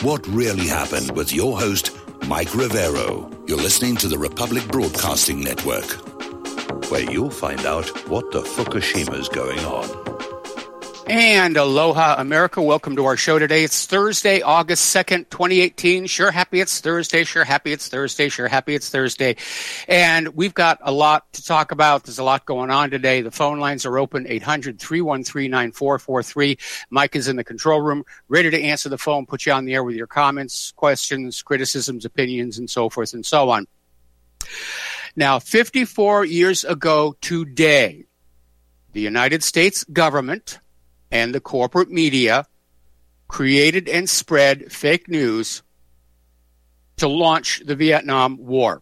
What really happened with your host, Mike Rivero. You're listening to the Republic Broadcasting Network, where you'll find out what the Fukushima's going on. And aloha, America. Welcome to our show today. It's Thursday, August 2nd, 2018. Sure happy it's Thursday. Sure happy it's Thursday. Sure happy it's Thursday. And we've got a lot to talk about. There's a lot going on today. The phone lines are open, 800-313-9443. Mike is in the control room, ready to answer the phone, put you on the air with your comments, questions, criticisms, opinions, and so forth and so on. Now, 54 years ago today, the United States government and the corporate media created and spread fake news to launch the Vietnam War.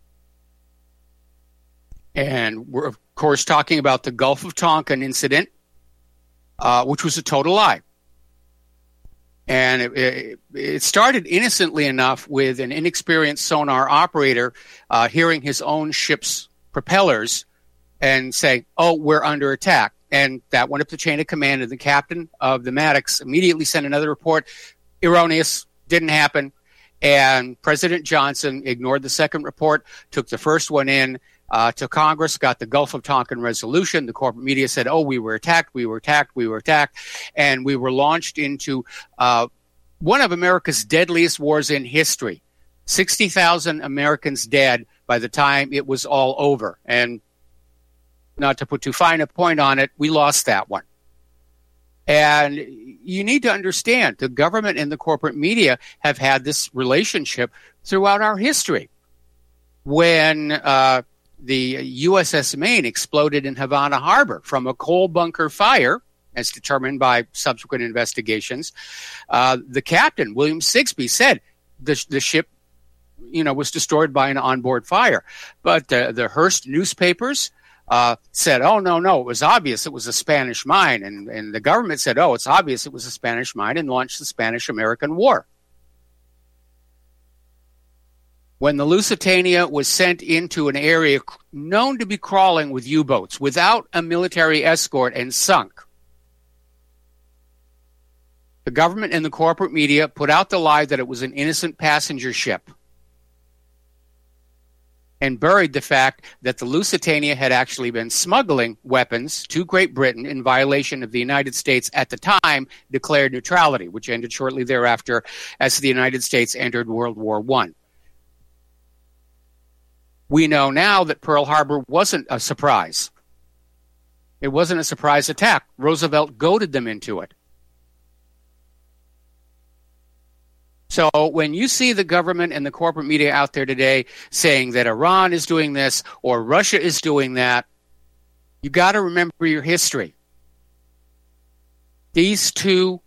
And we're, of course, talking about the Gulf of Tonkin incident, which was a total lie. And it started innocently enough with an inexperienced sonar operator hearing his own ship's propellers and saying, "Oh, we're under attack." And that went up the chain of command, and the captain of the Maddox immediately sent another report. Erroneous, didn't happen. And President Johnson ignored the second report, took the first one in to Congress, got the Gulf of Tonkin resolution. The corporate media said, "Oh, we were attacked, we were attacked, we were attacked." And we were launched into one of America's deadliest wars in history. 60,000 Americans dead by the time it was all over. And not to put too fine a point on it, we lost that one. And you need to understand, the government and the corporate media have had this relationship throughout our history. When the USS Maine exploded in Havana Harbor from a coal bunker fire, as determined by subsequent investigations, the captain, William Sigsbee, said the ship was destroyed by an onboard fire. But the Hearst newspapers said, "Oh, no, it was obvious it was a Spanish mine." And the government said, "Oh, it's obvious it was a Spanish mine," and launched the Spanish-American War. When the Lusitania was sent into an area known to be crawling with U-boats without a military escort and sunk, the government and the corporate media put out the lie that it was an innocent passenger ship and buried the fact that the Lusitania had actually been smuggling weapons to Great Britain in violation of the United States at the time declared neutrality, which ended shortly thereafter as the United States entered World War I. We know now that Pearl Harbor wasn't a surprise. It wasn't a surprise attack. Roosevelt goaded them into it. So when you see the government and the corporate media out there today saying that Iran is doing this or Russia is doing that, you got to remember your history. These two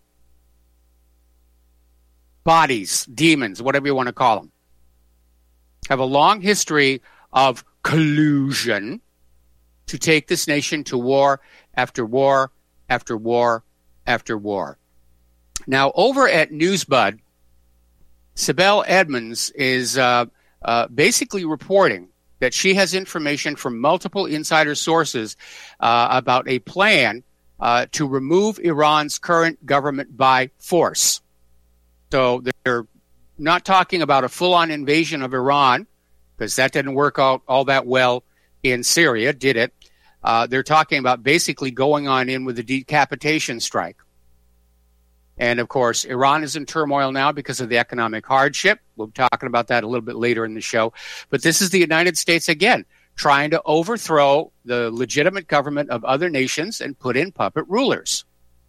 bodies, demons, whatever you want to call them, have a long history of collusion to take this nation to war after war after war after war. Now, over at NewsBud, Sibel Edmonds is basically reporting that she has information from multiple insider sources about a plan to remove Iran's current government by force. So they're not talking about a full-on invasion of Iran, because that didn't work out all that well in Syria, did it? They're talking about basically going on in with a decapitation strike. And, of course, Iran is in turmoil now because of the economic hardship. We'll be talking about that a little bit later in the show. But this is the United States, again, trying to overthrow the legitimate government of other nations and put in puppet rulers.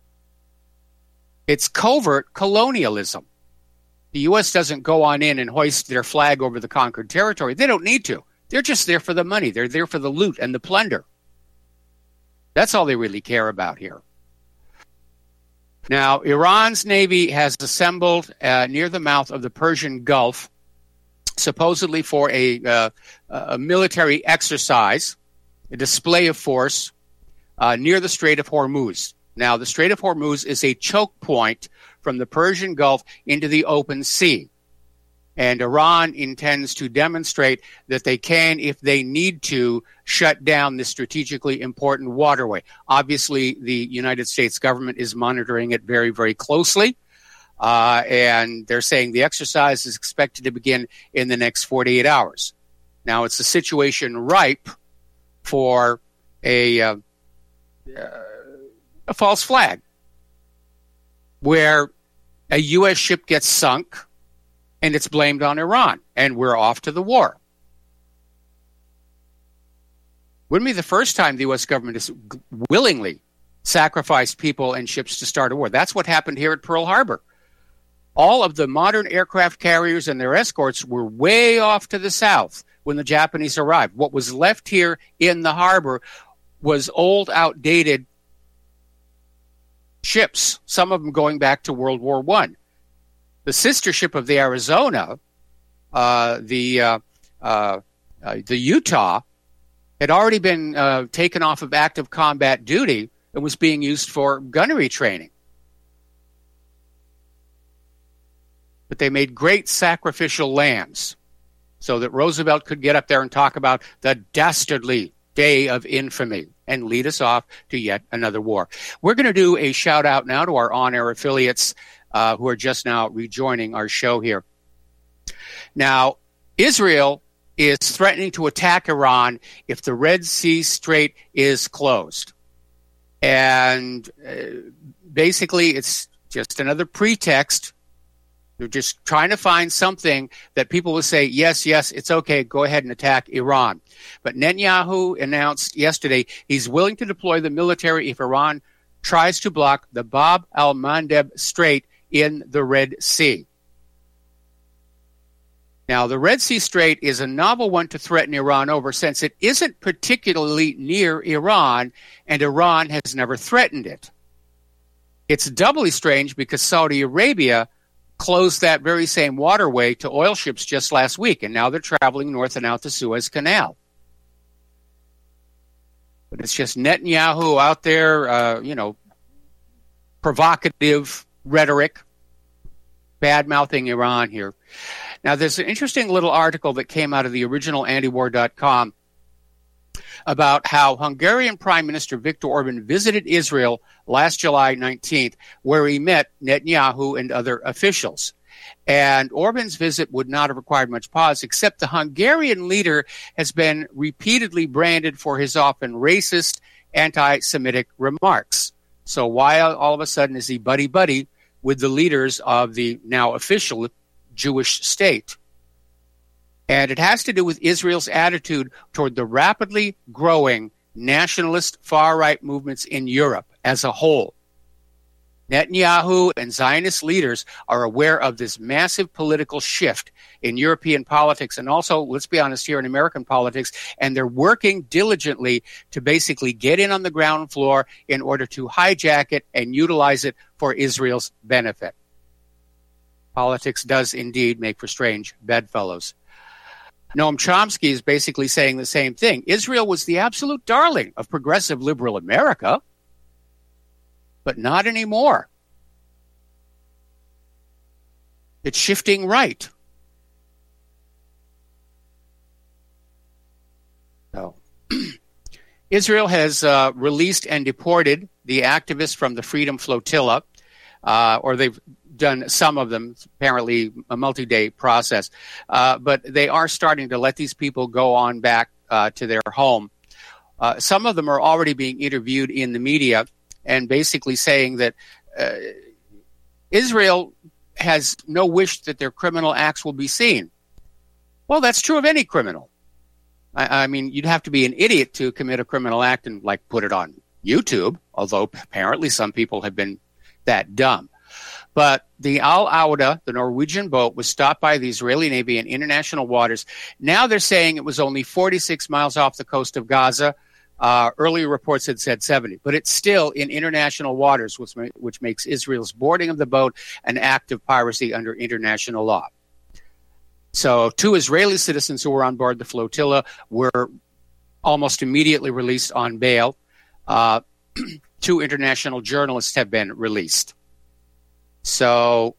It's covert colonialism. The U.S. doesn't go on in and hoist their flag over the conquered territory. They don't need to. They're just there for the money. They're there for the loot and the plunder. That's all they really care about here. Now, Iran's Navy has assembled near the mouth of the Persian Gulf, supposedly for a military exercise, a display of force, near the Strait of Hormuz. Now, the Strait of Hormuz is a choke point from the Persian Gulf into the open sea. And Iran intends to demonstrate that they can, if they need to, shut down this strategically important waterway. Obviously, the United States government is monitoring it very, very closely. and they're saying the exercise is expected to begin in the next 48 hours. Now, it's a situation ripe for a false flag, where a U.S. ship gets sunk and it's blamed on Iran, and we're off to the war. Wouldn't be the first time the U.S. government has willingly sacrificed people and ships to start a war. That's what happened here at Pearl Harbor. All of the modern aircraft carriers and their escorts were way off to the south when the Japanese arrived. What was left here in the harbor was old, outdated ships, some of them going back to World War I. The sister ship of the Arizona, the Utah, had already been taken off of active combat duty and was being used for gunnery training. But they made great sacrificial lambs so that Roosevelt could get up there and talk about the dastardly day of infamy and lead us off to yet another war. We're going to do a shout out now to our on-air affiliates who are just now rejoining our show here. Now, Israel is threatening to attack Iran if the Red Sea Strait is closed. And basically, it's just another pretext. They're just trying to find something that people will say, yes, it's okay, go ahead and attack Iran. But Netanyahu announced yesterday he's willing to deploy the military if Iran tries to block the Bab al-Mandeb Strait in the Red Sea. Now, the Red Sea Strait is a novel one to threaten Iran over, since it isn't particularly near Iran, and Iran has never threatened it. It's doubly strange because Saudi Arabia closed that very same waterway to oil ships just last week, and now they're traveling north and out the Suez Canal. But it's just Netanyahu out there, provocative rhetoric, bad-mouthing Iran here. Now, there's an interesting little article that came out of the original antiwar.com about how Hungarian Prime Minister Viktor Orban visited Israel last July 19th, where he met Netanyahu and other officials. And Orban's visit would not have required much pause, except the Hungarian leader has been repeatedly branded for his often racist, anti-Semitic remarks. So why all of a sudden is he buddy-buddy with the leaders of the now official Jewish state? And it has to do with Israel's attitude toward the rapidly growing nationalist far-right movements in Europe as a whole. Netanyahu and Zionist leaders are aware of this massive political shift in European politics, and also, let's be honest, here in American politics, and they're working diligently to basically get in on the ground floor in order to hijack it and utilize it for Israel's benefit. Politics does indeed make for strange bedfellows. Noam Chomsky is basically saying the same thing. Israel was the absolute darling of progressive liberal America, but not anymore. It's shifting right. So, Israel has released and deported the activists from the Freedom Flotilla, or they've done some of them, apparently a multi-day process. But they are starting to let these people go on back to their home. Some of them are already being interviewed in the media and basically saying that Israel has no wish that their criminal acts will be seen. Well, that's true of any criminal. I mean, you'd have to be an idiot to commit a criminal act and, put it on YouTube, although apparently some people have been that dumb. But the Al Auda, the Norwegian boat, was stopped by the Israeli Navy in international waters. Now they're saying it was only 46 miles off the coast of Gaza. Earlier reports had said 70, but it's still in international waters, which makes Israel's boarding of the boat an act of piracy under international law. So 2 Israeli citizens who were on board the flotilla were almost immediately released on bail. 2 international journalists have been released. So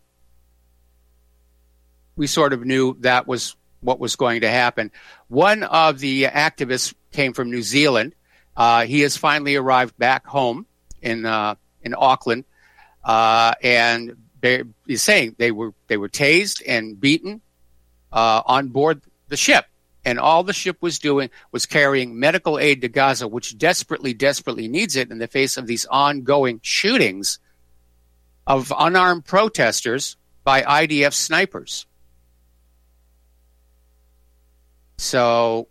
we sort of knew that was what was going to happen. One of the activists came from New Zealand. He has finally arrived back home in Auckland, and is saying they were tased and beaten on board the ship. And all the ship was doing was carrying medical aid to Gaza, which desperately, desperately needs it in the face of these ongoing shootings of unarmed protesters by IDF snipers. So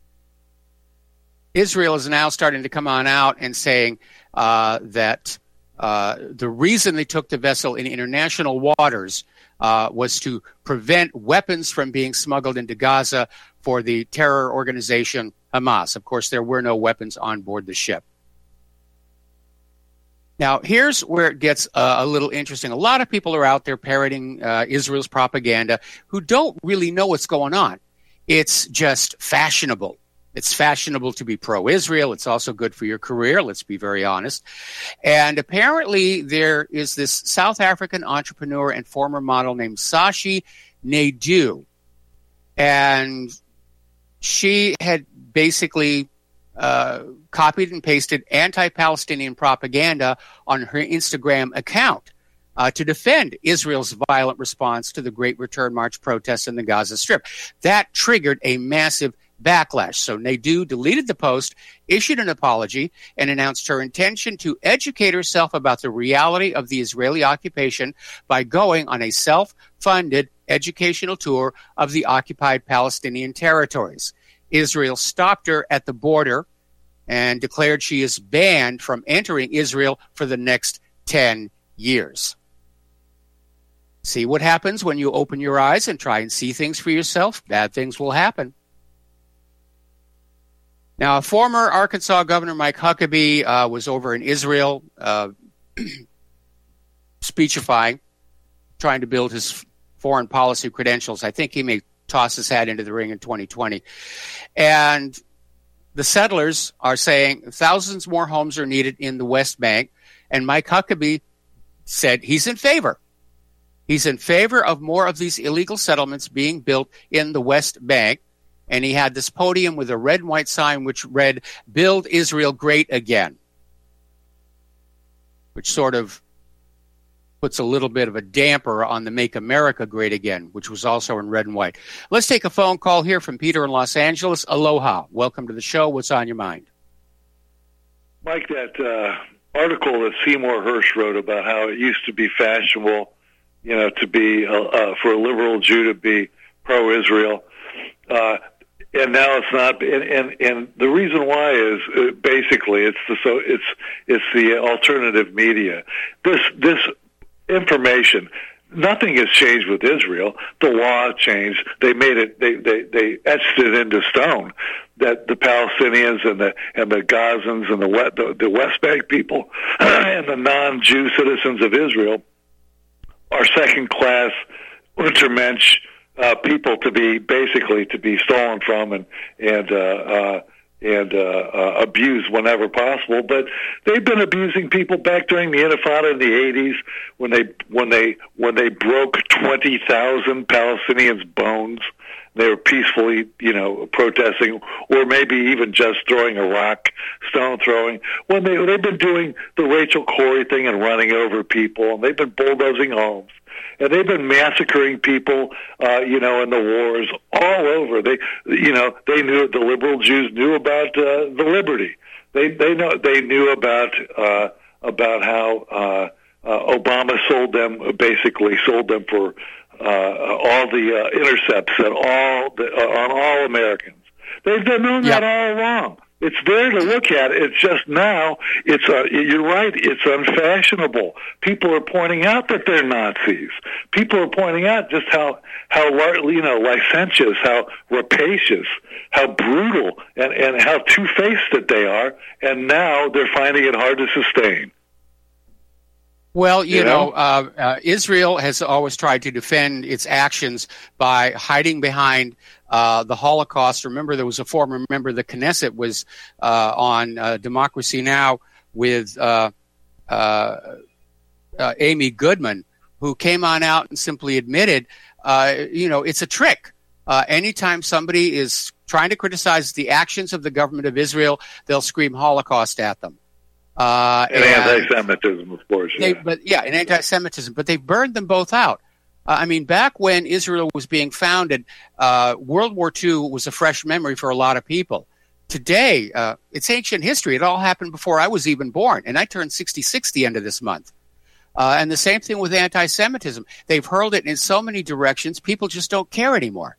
Israel is now starting to come on out and saying that the reason they took the vessel in international waters was to prevent weapons from being smuggled into Gaza for the terror organization Hamas. Of course, there were no weapons on board the ship. Now, here's where it gets a little interesting. A lot of people are out there parroting Israel's propaganda who don't really know what's going on. It's just fashionable. It's fashionable to be pro-Israel. It's also good for your career, let's be very honest. And apparently there is this South African entrepreneur and former model named Sashi Naidoo. And she had basically copied and pasted anti-Palestinian propaganda on her Instagram account to defend Israel's violent response to the Great Return March protests in the Gaza Strip. That triggered a massive backlash. So Naidoo deleted the post, issued an apology, and announced her intention to educate herself about the reality of the Israeli occupation by going on a self-funded educational tour of the occupied Palestinian territories. Israel stopped her at the border and declared she is banned from entering Israel for the next 10 years. See what happens when you open your eyes and try and see things for yourself? Bad things will happen. Now, former Arkansas Governor Mike Huckabee was over in Israel speechifying, trying to build his foreign policy credentials. I think he may toss his hat into the ring in 2020. And the settlers are saying thousands more homes are needed in the West Bank. And Mike Huckabee said he's in favor. He's in favor of more of these illegal settlements being built in the West Bank. And he had this podium with a red and white sign which read, "Build Israel Great Again," which sort of puts a little bit of a damper on the Make America Great Again, which was also in red and white. Let's take a phone call here from Peter in Los Angeles. Aloha. Welcome to the show. What's on your mind? Mike, that article that Seymour Hersh wrote about how it used to be fashionable, to be for a liberal Jew to be pro-Israel, and now it's not. And the reason why is basically it's the alternative media. This information. Nothing has changed with Israel. The law changed. They made it. They etched it into stone that the Palestinians and the Gazans and the West Bank people and the non-Jew citizens of Israel are second-class Untermensch people to be stolen from and abused whenever possible. But they've been abusing people back during the Intifada in the 80s when they broke 20,000 Palestinians' bones. They were peacefully, protesting, or maybe even just throwing a rock, stone throwing. When they've been doing the Rachel Corrie thing and running over people, and they've been bulldozing homes. And they've been massacring people, in the wars all over. They knew, the liberal Jews knew about the liberty. They knew about how Obama sold them for all the intercepts on all Americans. They've known that all along. It's there to look at. It's just now. You're right. It's unfashionable. People are pointing out that they're Nazis. People are pointing out just how licentious, how rapacious, how brutal, and how two-faced that they are. And now they're finding it hard to sustain. Well, Israel has always tried to defend its actions by hiding behind the Holocaust. Remember, there was a former member of the Knesset was on Democracy Now! With Amy Goodman, who came on out and simply admitted, it's a trick. Anytime somebody is trying to criticize the actions of the government of Israel, they'll scream Holocaust at them. And anti-Semitism, of course. And anti-Semitism. But they burned them both out. Back when Israel was being founded, World War II was a fresh memory for a lot of people. Today, it's ancient history. It all happened before I was even born, and I turned 66 the end of this month. And the same thing with anti-Semitism. They've hurled it in so many directions, people just don't care anymore.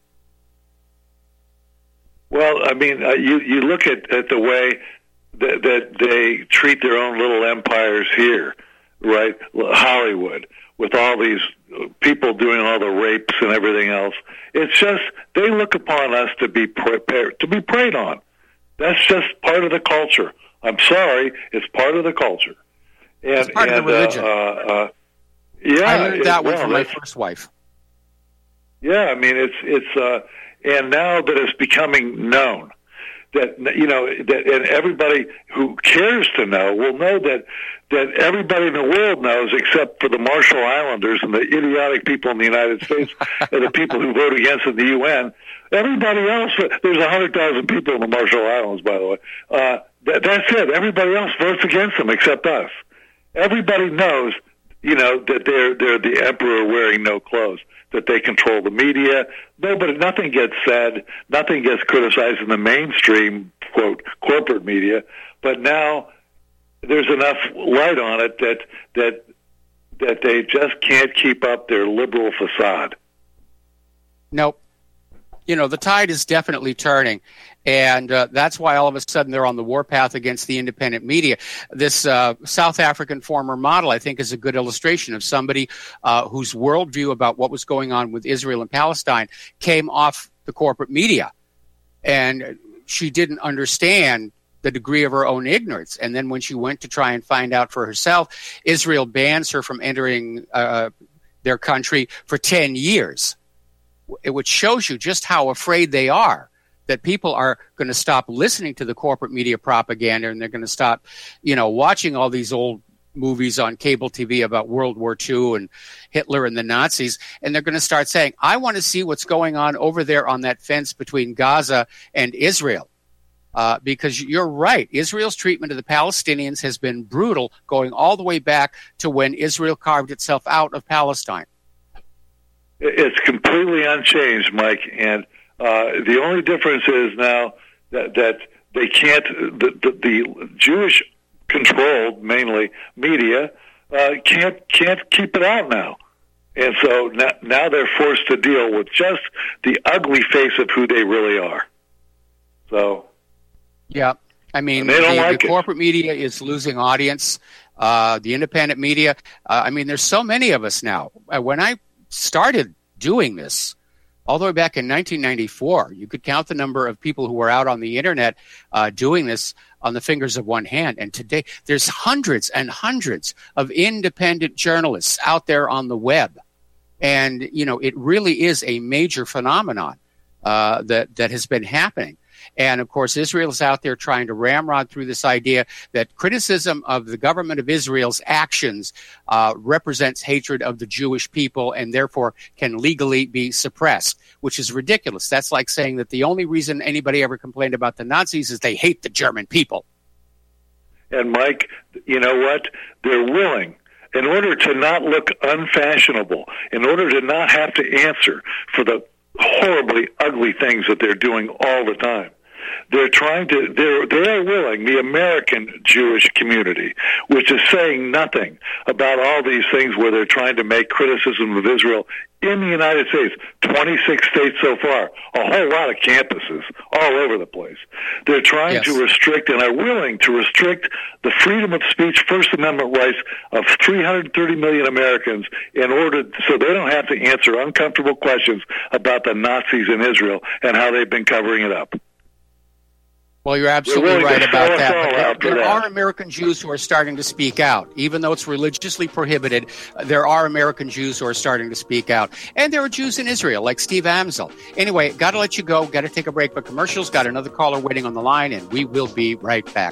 Well, you look at the way that they treat their own little empires here, right? Hollywood, with all these people doing all the rapes and everything else. It's just they look upon us to be preyed on. That's just part of the culture. I'm sorry, it's part of the culture. It's part of the religion. I learned that one from my first wife. Yeah, it's and now that it's becoming known that and everybody who cares to know will know that everybody in the world knows, except for the Marshall Islanders and the idiotic people in the United States and the people who vote against it in the UN. Everybody else, there's 100,000 people in the Marshall Islands, by the way. That's it. Everybody else votes against them except us. Everybody knows, that they're the emperor wearing no clothes, that they control the media. Nothing gets said, nothing gets criticized in the mainstream, quote, corporate media. But now there's enough light on it that they just can't keep up their liberal facade. Nope. The tide is definitely turning, and that's why all of a sudden they're on the warpath against the independent media. This South African former model, I think, is a good illustration of somebody whose worldview about what was going on with Israel and Palestine came off the corporate media, and she didn't understand the degree of her own ignorance. And then when she went to try and find out for herself, Israel bans her from entering their country for 10 years. Which shows you just how afraid they are that people are going to stop listening to the corporate media propaganda, and they're going to stop, watching all these old movies on cable TV about World War II and Hitler and the Nazis, and they're going to start saying, I want to see what's going on over there on that fence between Gaza and Israel. Because you're right, Israel's treatment of the Palestinians has been brutal, going all the way back to when Israel carved itself out of Palestine. It's completely unchanged, Mike, and the only difference is now that they can't, the Jewish-controlled, mainly, media can't keep it out now. And so now they're forced to deal with just the ugly face of who they really are. So, yeah, the corporate media is losing audience. The independent media, there's so many of us now. When I started doing this all the way back in 1994, you could count the number of people who were out on the internet doing this on the fingers of one hand. And today there's hundreds and hundreds of independent journalists out there on the web. And, it really is a major phenomenon that has been happening. And, of course, Israel is out there trying to ramrod through this idea that criticism of the government of Israel's actions represents hatred of the Jewish people and therefore can legally be suppressed, which is ridiculous. That's like saying that the only reason anybody ever complained about the Nazis is they hate the German people. And, Mike, you know what? They're willing, in order to not look unfashionable, in order to not have to answer for the horribly ugly things that they're doing all the time. They're willing, the American Jewish community, which is saying nothing about all these things where they're trying to make criticism of Israel in the United States, 26 states so far, a whole lot of campuses all over the place. They're trying to restrict and are willing to restrict the freedom of speech, First Amendment rights of 330 million Americans in order so they don't have to answer uncomfortable questions about the Nazis in Israel and how they've been covering it up. Well, you're absolutely right about that. But there are American Jews who are starting to speak out. Even though it's religiously prohibited, there are American Jews who are starting to speak out. And there are Jews in Israel, like Steve Amsel. Anyway, got to let you go. Got to take a break for commercials. Got another caller waiting on the line, and we will be right back.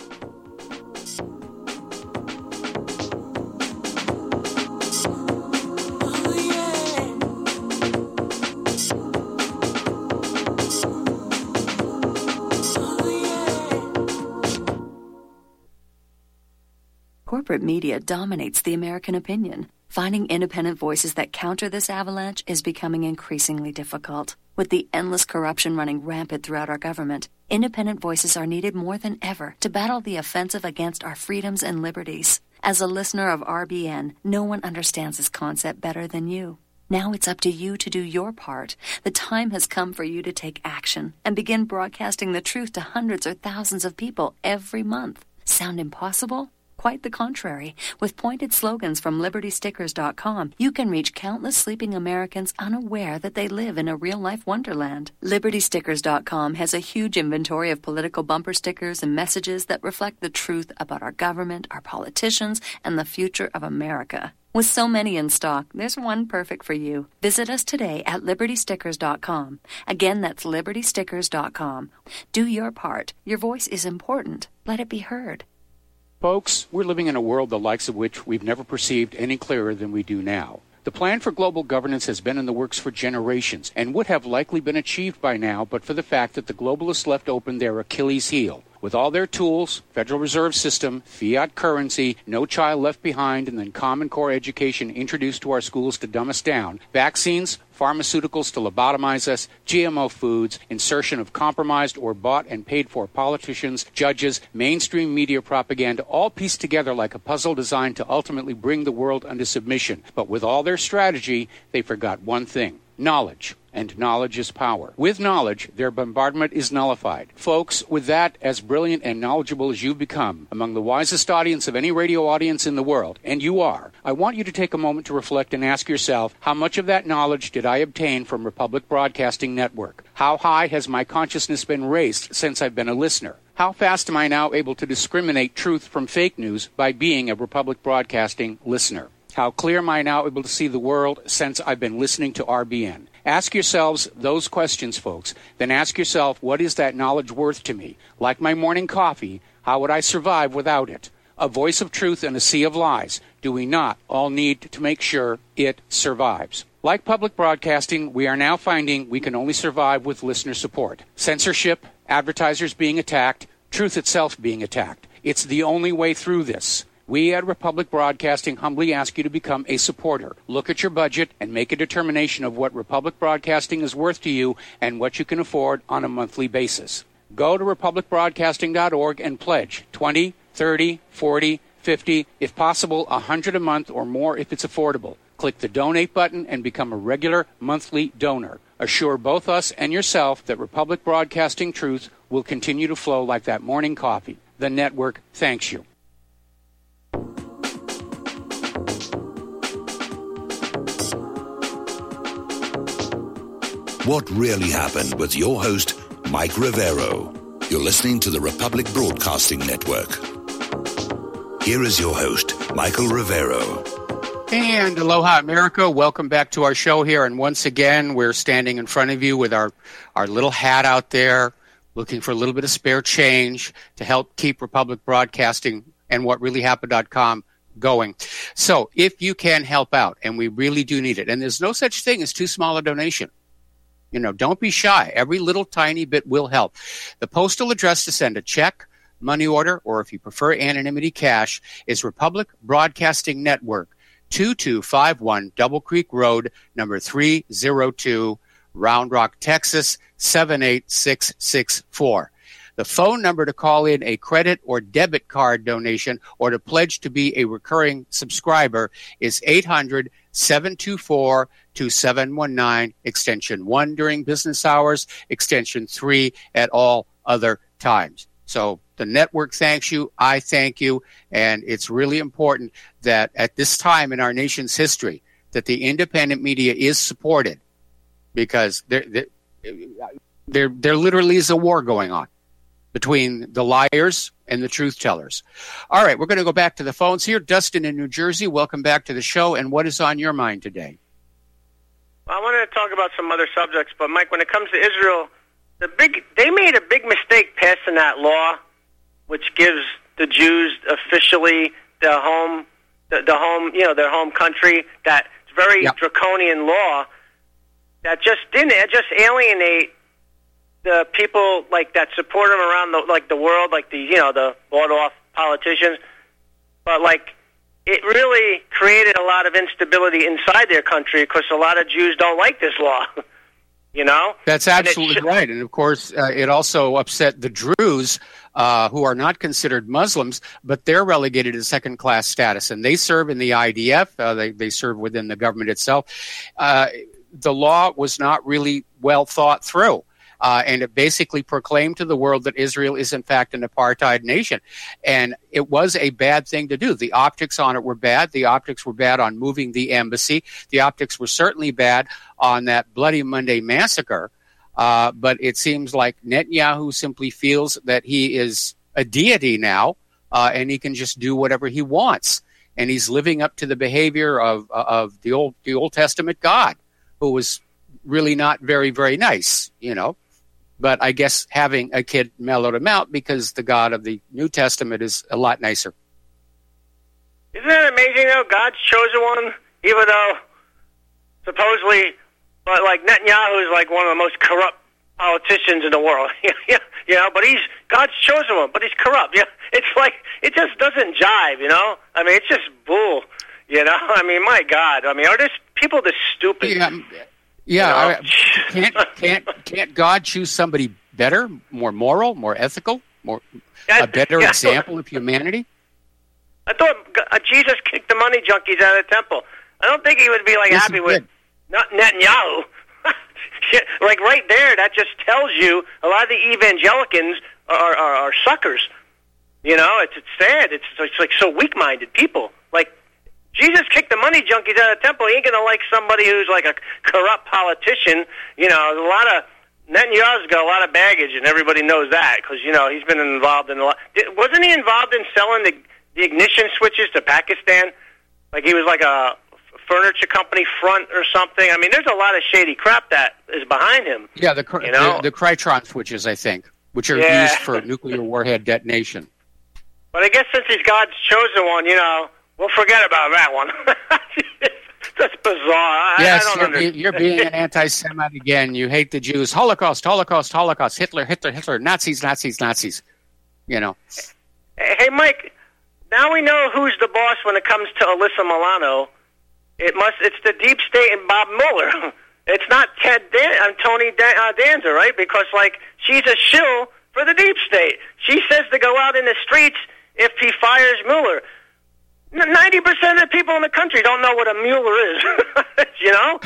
corporate media dominates the American opinion. Finding independent voices that counter this avalanche is becoming increasingly difficult. With the endless corruption running rampant throughout our government, independent voices are needed more than ever to battle the offensive against our freedoms and liberties. As a listener of RBN, no one understands this concept better than you. Now it's up to you to do your part. The time has come for you to take action and begin broadcasting the truth to hundreds or thousands of people every month. Sound impossible? Quite the contrary. With pointed slogans from LibertyStickers.com, you can reach countless sleeping Americans unaware that they live in a real-life wonderland. LibertyStickers.com has a huge inventory of political bumper stickers and messages that reflect the truth about our government, our politicians, and the future of America. With so many in stock, there's one perfect for you. Visit us today at LibertyStickers.com. Again, that's LibertyStickers.com. Do your part. Your voice is important. Let it be heard. Folks, we're living in a world the likes of which we've never perceived any clearer than we do now. The plan for global governance has been in the works for generations and would have likely been achieved by now but for the fact that the globalists left open their Achilles heel. With all their tools, Federal Reserve System, fiat currency, no child left behind, and then Common Core education introduced to our schools to dumb us down, vaccines, pharmaceuticals to lobotomize us, GMO foods, insertion of compromised or bought and paid for politicians, judges, mainstream media propaganda, all pieced together like a puzzle designed to ultimately bring the world under submission. But with all their strategy, they forgot one thing: knowledge. And knowledge is power. With knowledge, their bombardment is nullified. Folks, with that, as brilliant and knowledgeable as you've become, among the wisest audience of any radio audience in the world, and you are, I want you to take a moment to reflect and ask yourself, how much of that knowledge did I obtain from Republic Broadcasting Network? How high has my consciousness been raised since I've been a listener? How fast am I now able to discriminate truth from fake news by being a Republic Broadcasting listener? How clear am I now able to see the world since I've been listening to RBN? Ask yourselves those questions, folks. Then ask yourself, what is that knowledge worth to me? Like my morning coffee, how would I survive without it? A voice of truth in a sea of lies. Do we not all need to make sure it survives? Like public broadcasting, we are now finding we can only survive with listener support. Censorship, advertisers being attacked, truth itself being attacked. It's the only way through this. We at Republic Broadcasting humbly ask you to become a supporter. Look at your budget and make a determination of what Republic Broadcasting is worth to you and what you can afford on a monthly basis. Go to republicbroadcasting.org and pledge $20, $30, $40, $50, if possible, $100 a month or more if it's affordable. Click the donate button and become a regular monthly donor. Assure both us and yourself that Republic Broadcasting truth will continue to flow like that morning coffee. The network thanks you. What really happened with your host, Mike Rivero. You're listening to the Republic Broadcasting Network. Here is your host, Michael Rivero. And aloha, America. Welcome back to our show here. And once again, we're standing in front of you with our little hat out there, looking for a little bit of spare change to help keep Republic Broadcasting and whatreallyhappened.com going. So if you can help out, and we really do need it, and there's no such thing as too small a donation. You know, don't be shy. Every little tiny bit will help. The postal address to send a check, money order, or if you prefer anonymity cash, is Republic Broadcasting Network, 2251 Double Creek Road, number 302, Round Rock, Texas, 78664. The phone number to call in a credit or debit card donation or to pledge to be a recurring subscriber is 800-724-2719, extension 1 during business hours, extension 3 at all other times. So the network thanks you, I thank you, and it's really important that at this time in our nation's history that the independent media is supported, because there literally is a war going on between the liars and the truth tellers. All right, we're going to go back to the phones here. Dustin in New Jersey, welcome back to the show. And what is on your mind today? Well, I wanted to talk about some other subjects, but Mike, when it comes to Israel, they made a big mistake passing that law, which gives the Jews officially their home country. That's very draconian law that just alienate the people like that support them around the world, like the bought off politicians. but like it really created a lot of instability inside their country because a lot of Jews don't like this law. You know? That's absolutely right. And, of course, it also upset the Druze, who are not considered Muslims, but they're relegated to second-class status. And they serve in the IDF. They serve within the government itself. The law was not really well thought through. And it basically proclaimed to the world that Israel is, in fact, an apartheid nation. And it was a bad thing to do. The optics on it were bad. The optics were bad on moving the embassy. The optics were certainly bad on that Bloody Monday massacre. But it seems like Netanyahu simply feels that he is a deity now, and he can just do whatever he wants. And he's living up to the behavior of the Old Testament God, who was really not very, very nice, you know. But I guess having a kid mellowed him out because the God of the New Testament is a lot nicer. Isn't that amazing, though? God's chosen one, even though supposedly, but like Netanyahu is like one of the most corrupt politicians in the world. You know, but God's chosen one, but he's corrupt. Yeah, it's like it just doesn't jive. You know, I mean, it's just bull. You know, I mean, my God, I mean, are this people this stupid? Yeah, you know? Can't God choose somebody better, more moral, more ethical, a better example of humanity? I thought Jesus kicked the money junkies out of the temple. I don't think he would be like happy with Netanyahu. Like right there, that just tells you a lot of the evangelicals are suckers. You know, it's sad. It's like so weak-minded people. Like, Jesus kicked the money junkies out of the temple. He ain't going to like somebody who's like a corrupt politician. You know, Netanyahu's got a lot of baggage, and everybody knows that because, you know, he's been involved in a lot. Wasn't he involved in selling the ignition switches to Pakistan? Like he was like a furniture company front or something. I mean, there's a lot of shady crap that is behind him. Yeah, the Krytron switches, I think, which are used for nuclear warhead detonation. But I guess since he's God's chosen one, you know, we'll forget about that one. That's bizarre. Yes, you're being an anti-Semite again. You hate the Jews. Holocaust. Hitler. Nazis. You know. Hey, Mike, now we know who's the boss when it comes to Alyssa Milano. It's the deep state and Bob Mueller. It's not Tony Danza, right? Because, like, she's a shill for the deep state. She says to go out in the streets if he fires Mueller. 90% of the people in the country don't know what a Mueller is, you know?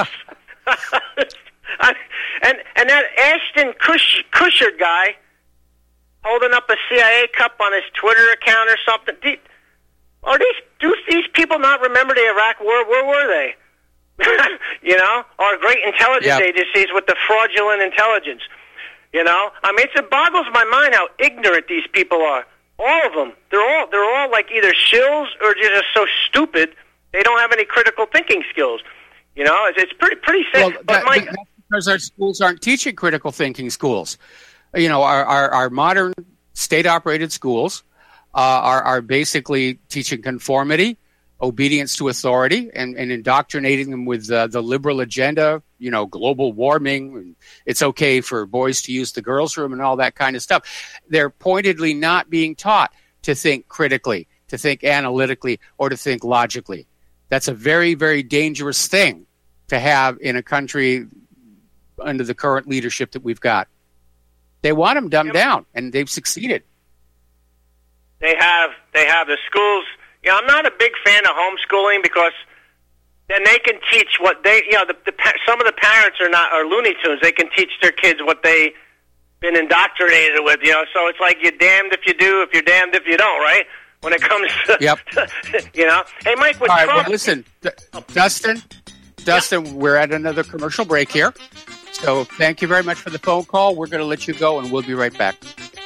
and that Ashton Kutcher guy holding up a CIA cup on his Twitter account or something. Do these people not remember the Iraq War? Where were they? You know? Our great intelligence agencies with the fraudulent intelligence. You know? I mean, it boggles my mind how ignorant these people are. All of them. They're all like either shills or just so stupid they don't have any critical thinking skills. You know, it's pretty sad. Well, that's because our schools aren't teaching critical thinking schools. You know, our modern state-operated schools are basically teaching conformity, obedience to authority, and indoctrinating them with the liberal agenda, you know, global warming, and it's okay for boys to use the girls' room and all that kind of stuff. They're pointedly not being taught to think critically, to think analytically, or to think logically. That's a very, very dangerous thing to have in a country under the current leadership that we've got. They want them dumbed down, and they've succeeded. They have the schools. You know, I'm not a big fan of homeschooling because then they can teach what they, you know, some of the parents are Looney Tunes. They can teach their kids what they've been indoctrinated with, you know. So it's like you're damned if you do, if you're damned if you don't, right? When it comes to, you know. Hey, Mike, with all right, Trump, well, listen, Dustin, we're at another commercial break here. So thank you very much for the phone call. We're going to let you go, and we'll be right back.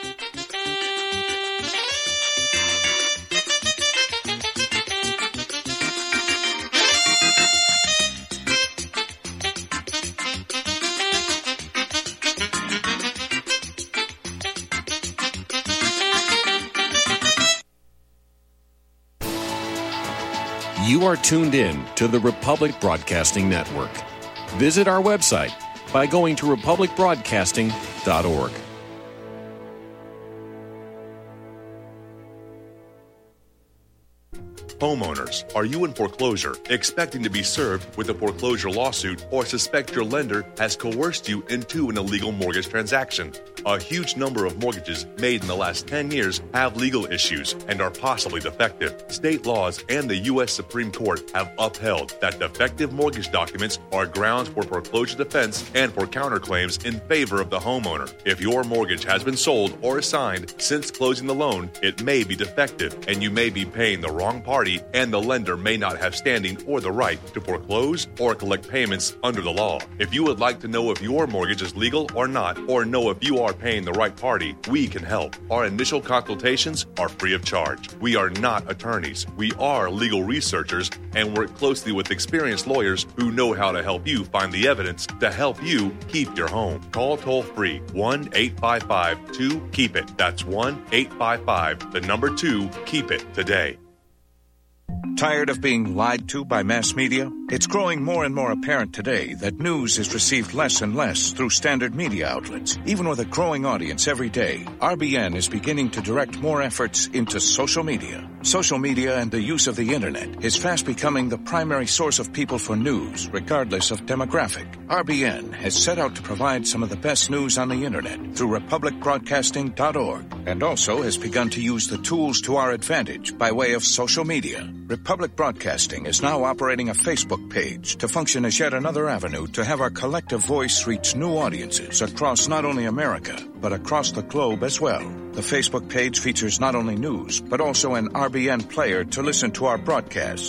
You are tuned in to the Republic Broadcasting Network. Visit our website by going to republicbroadcasting.org. Homeowners, are you in foreclosure, expecting to be served with a foreclosure lawsuit, or suspect your lender has coerced you into an illegal mortgage transaction? A huge number of mortgages made in the last 10 years have legal issues and are possibly defective. State laws and the U.S. Supreme Court have upheld that defective mortgage documents are grounds for foreclosure defense and for counterclaims in favor of the homeowner. If your mortgage has been sold or assigned since closing the loan, it may be defective, and you may be paying the wrong party, and the lender may not have standing or the right to foreclose or collect payments under the law. If you would like to know if your mortgage is legal or not, or know if you are paying the right party, we can help. Our initial consultations are free of charge. We are not attorneys. We are legal researchers and work closely with experienced lawyers who know how to help you find the evidence to help you keep your home. Call toll-free 1-855-2-KEEP-IT. That's 1-855-2-KEEP-IT today. Tired of being lied to by mass media? It's growing more and more apparent today that news is received less and less through standard media outlets. Even with a growing audience every day, RBN is beginning to direct more efforts into social media. Social media and the use of the internet is fast becoming the primary source of people for news, regardless of demographic. RBN has set out to provide some of the best news on the internet through republicbroadcasting.org, and also has begun to use the tools to our advantage by way of social media. Republic Broadcasting is now operating a Facebook page to function as yet another avenue to have our collective voice reach new audiences across not only America, but across the globe as well. The Facebook page features not only news, but also an RBN player to listen to our broadcasts.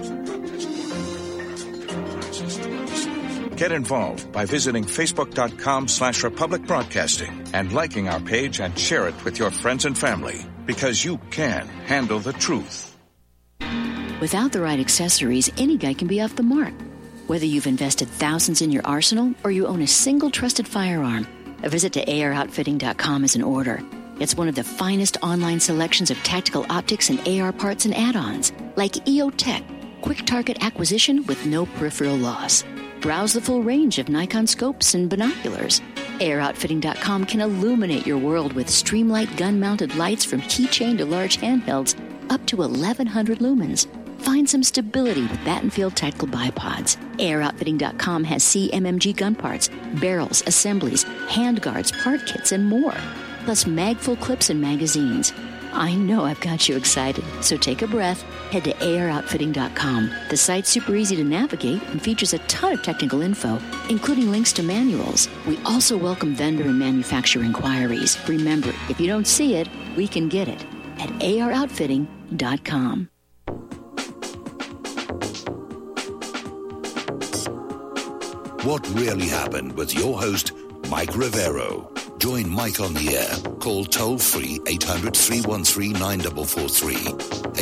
Get involved by visiting facebook.com/Republic Broadcasting and liking our page and share it with your friends and family, because you can handle the truth. Without the right accessories, any guy can be off the mark. Whether you've invested thousands in your arsenal or you own a single trusted firearm, a visit to AROutfitting.com is in order. It's one of the finest online selections of tactical optics and AR parts and add-ons, like EOTech, quick target acquisition with no peripheral loss. Browse the full range of Nikon scopes and binoculars. AROutfitting.com can illuminate your world with Streamlight gun-mounted lights from keychain to large handhelds up to 1,100 lumens. Find some stability with Battenfield Tactical Bipods. AROutfitting.com has CMMG gun parts, barrels, assemblies, handguards, part kits, and more. Plus mag-full clips and magazines. I know I've got you excited, so take a breath. Head to AROutfitting.com. The site's super easy to navigate and features a ton of technical info, including links to manuals. We also welcome vendor and manufacturer inquiries. Remember, if you don't see it, we can get it at AROutfitting.com. What really happened with your host, Mike Rivero. Join Mike on the air. Call toll-free 800-313-9443.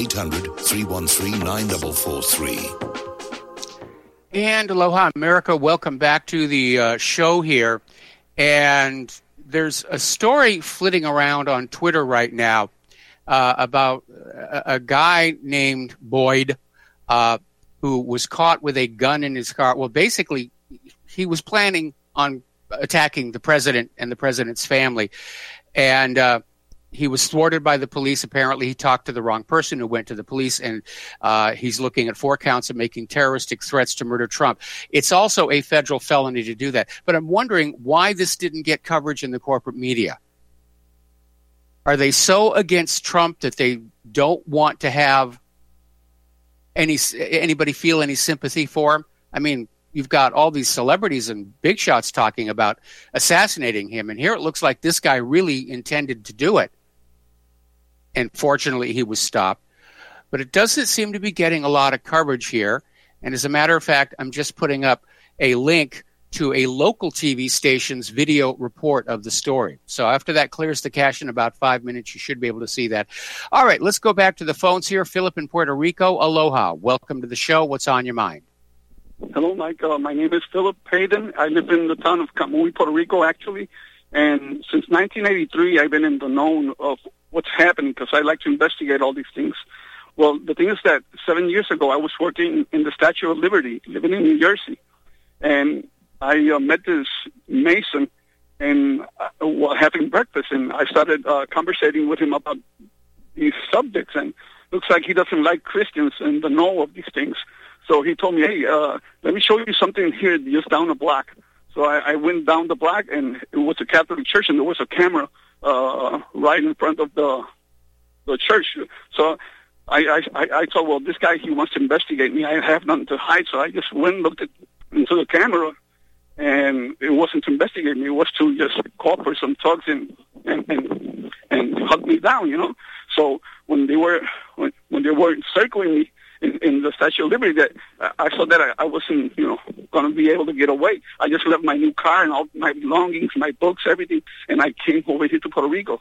800-313-9443. And aloha, America. Welcome back to the show here. And there's a story flitting around on Twitter right now about a guy named Boyd who was caught with a gun in his car. Well, basically, he was planning on attacking the president and the president's family. And he was thwarted by the police. Apparently, he talked to the wrong person who went to the police, and he's looking at 4 counts of making terroristic threats to murder Trump. It's also a federal felony to do that. But I'm wondering why this didn't get coverage in the corporate media. Are they so against Trump that they don't want to have anybody feel any sympathy for him? I mean, you've got all these celebrities and big shots talking about assassinating him, and here it looks like this guy really intended to do it. And fortunately, he was stopped. But it doesn't seem to be getting a lot of coverage here. And as a matter of fact, I'm just putting up a link to a local TV station's video report of the story. So after that clears the cache in about 5 minutes, you should be able to see that. All right, let's go back to the phones here. Philip in Puerto Rico, aloha. Welcome to the show. What's on your mind? Hello, Mike. My name is Philip Hayden. I live in the town of Camuy, Puerto Rico, actually. And since 1983, I've been in the know of what's happening because I like to investigate all these things. Well, the thing is that 7 years ago, I was working in the Statue of Liberty, living in New Jersey. And I met this Mason and while having breakfast, and I started conversating with him about these subjects. And looks like he doesn't like Christians and the know of these things. So he told me, hey, let me show you something here just down the block. So I went down the block, and it was a Catholic church, and there was a camera right in front of the church. So I thought, well, this guy, he wants to investigate me. I have nothing to hide, so I just went and looked into the camera, and it wasn't to investigate me. It was to just call for some thugs and hunt me down, you know. So when they were encircling me in the Statue of Liberty, that I saw that I wasn't, going to be able to get away. I just left my new car and all my belongings, my books, everything, and I came over here to Puerto Rico.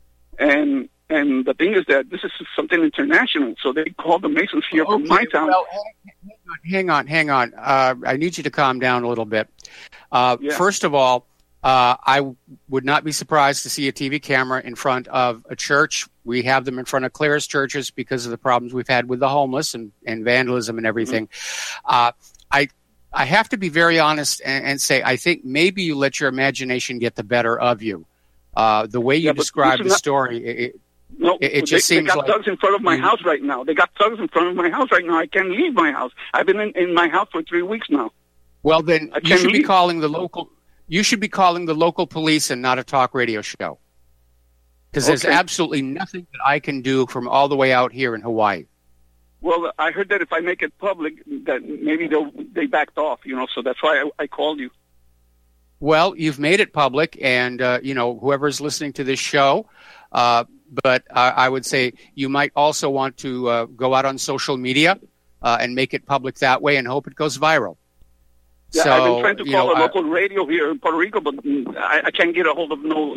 And the thing is that this is something international, so they called the Masons here from my town. Well, hang on. I need you to calm down a little bit. First of all, I would not be surprised to see a TV camera in front of a church. We have them in front of Claire's churches because of the problems we've had with the homeless and vandalism and everything. Mm-hmm. I have to be very honest and say I think maybe you let your imagination get the better of you. The way you describe the story, it just seems like... They got thugs in front of my house right now. They got thugs in front of my house right now. I can't leave my house. I've been in my house for 3 weeks now. Well, then you should be calling the local... You should be calling the local police and not a talk radio show. Because there's absolutely nothing that I can do from all the way out here in Hawaii. Well, I heard that if I make it public, that maybe they backed off, so that's why I called you. Well, you've made it public, and, whoever's listening to this show, but I would say you might also want to go out on social media and make it public that way and hope it goes viral. Yeah, so, I've been trying to call a local radio here in Puerto Rico, but I can't get a hold of no.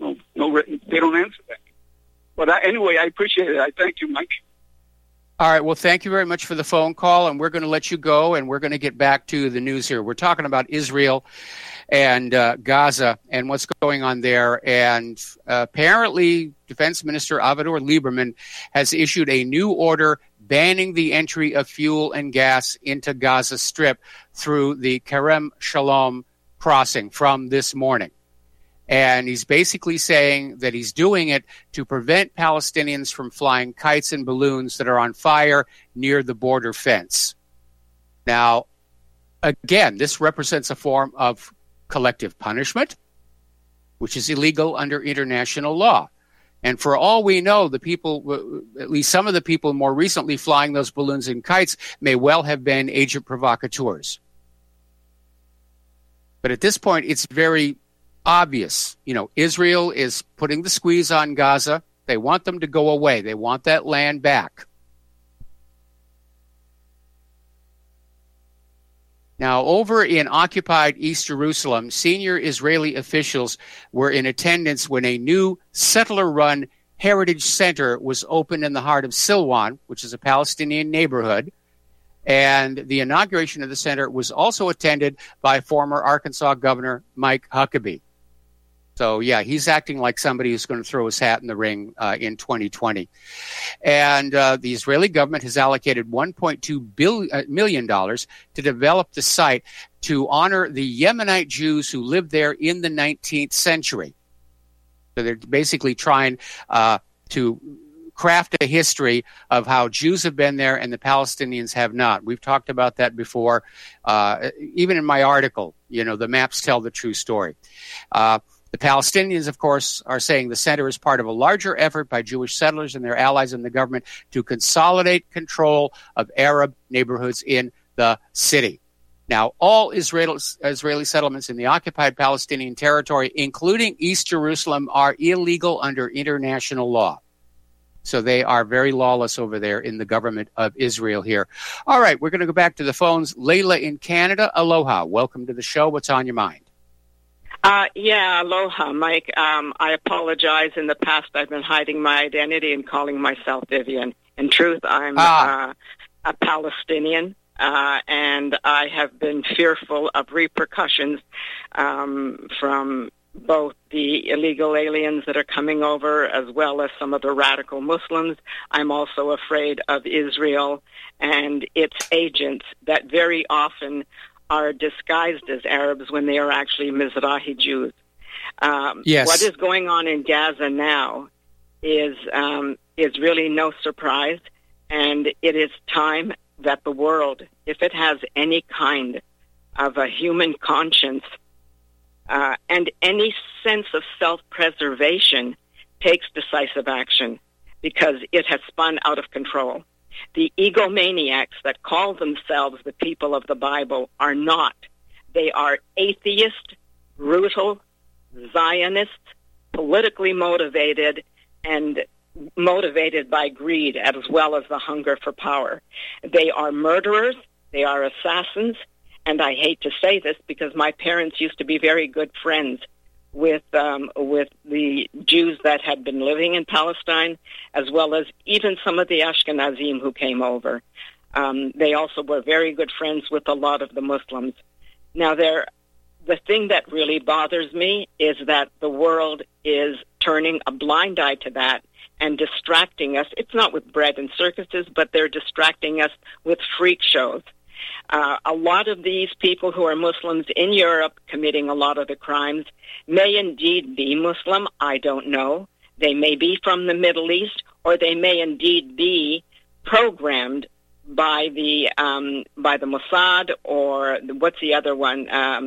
They don't answer that. But anyway, I appreciate it. I thank you, Mike. All right. Well, thank you very much for the phone call, and we're going to let you go, and we're going to get back to the news here. We're talking about Israel and Gaza and what's going on there. And apparently, Defense Minister Avigdor Lieberman has issued a new order banning the entry of fuel and gas into Gaza Strip through the Kerem Shalom crossing from this morning. And he's basically saying that he's doing it to prevent Palestinians from flying kites and balloons that are on fire near the border fence. Now, again, this represents a form of collective punishment, which is illegal under international law. And for all we know, the people, at least some of the people more recently flying those balloons and kites, may well have been agent provocateurs. But at this point, it's very obvious. Israel is putting the squeeze on Gaza. They want them to go away. They want that land back. Now, over in occupied East Jerusalem, senior Israeli officials were in attendance when a new settler-run heritage center was opened in the heart of Silwan, which is a Palestinian neighborhood. And the inauguration of the center was also attended by former Arkansas Governor Mike Huckabee. So, yeah, he's acting like somebody who's going to throw his hat in the ring in 2020. And the Israeli government has allocated $1.2 million to develop the site to honor the Yemenite Jews who lived there in the 19th century. So they're basically trying to craft a history of how Jews have been there and the Palestinians have not. We've talked about that before. Even in my article, the maps tell the true story. The Palestinians, of course, are saying the center is part of a larger effort by Jewish settlers and their allies in the government to consolidate control of Arab neighborhoods in the city. Now, all Israeli settlements in the occupied Palestinian territory, including East Jerusalem, are illegal under international law. So they are very lawless over there in the government of Israel here. All right, we're going to go back to the phones. Layla in Canada, aloha. Welcome to the show. What's on your mind? Aloha, Mike. I apologize. In the past, I've been hiding my identity and calling myself Vivian. In truth, I'm a Palestinian, and I have been fearful of repercussions from both the illegal aliens that are coming over as well as some of the radical Muslims. I'm also afraid of Israel and its agents that very often are disguised as Arabs when they are actually Mizrahi Jews. Yes. What is going on in Gaza now is is really no surprise, and it is time that the world, if it has any kind of a human conscience and any sense of self-preservation, takes decisive action, because it has spun out of control. The egomaniacs that call themselves the people of the Bible are not. They are atheist, brutal, Zionists, politically motivated, and motivated by greed as well as the hunger for power. They are murderers, they are assassins, and I hate to say this because my parents used to be very good friends with the Jews that had been living in Palestine, as well as even some of the Ashkenazim who came over. They also were very good friends with a lot of the Muslims. Now, the thing that really bothers me is that the world is turning a blind eye to that and distracting us. It's not with bread and circuses, but they're distracting us with freak shows. A lot of these people who are Muslims in Europe committing a lot of the crimes may indeed be Muslim. I don't know. They may be from the Middle East, or they may indeed be programmed by the Mossad, or what's the other one?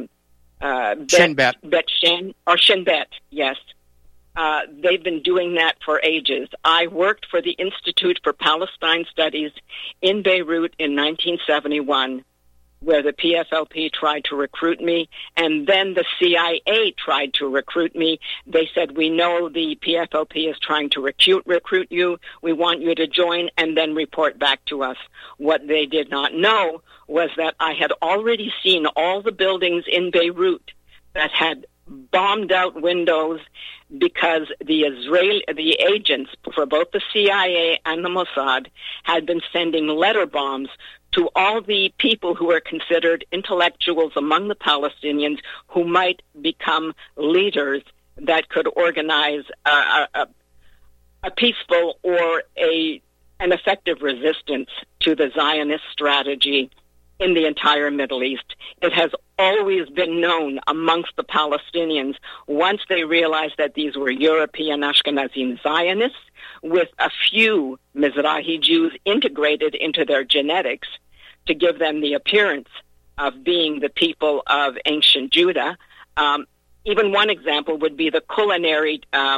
Shin Bet. Shin Bet, yes. They've been doing that for ages. I worked for the Institute for Palestine Studies in Beirut in 1971, where the PFLP tried to recruit me, and then the CIA tried to recruit me. They said, we know the PFLP is trying to recruit you. We want you to join and then report back to us. What they did not know was that I had already seen all the buildings in Beirut that had bombed out windows because the agents for both the CIA and the Mossad had been sending letter bombs to all the people who were considered intellectuals among the Palestinians who might become leaders that could organize a peaceful or an effective resistance to the Zionist strategy in the entire Middle East. It has always been known amongst the Palestinians, once they realized that these were European Ashkenazim Zionists with a few Mizrahi Jews integrated into their genetics to give them the appearance of being the people of ancient Judah. Even one example would be the culinary